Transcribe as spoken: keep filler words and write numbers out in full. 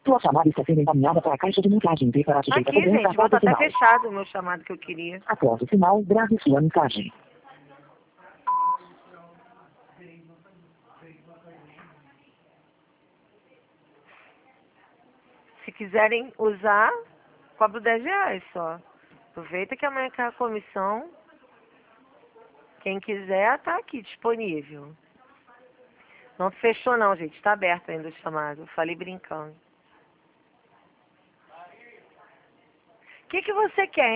Sua chamada está sendo encaminhada para a caixa de mensagem P para sujeita Aqui, cobrança gente, após bota o até sinal. fechado o meu chamado que eu queria. Após o sinal, grave sua mensagem. Se quiserem usar, cobro dez reais só. Aproveita que amanhã cai a comissão. Quem quiser, tá aqui disponível. Não fechou não, gente. Tá aberto ainda o chamado. Falei brincando. O que, que você quer, hein?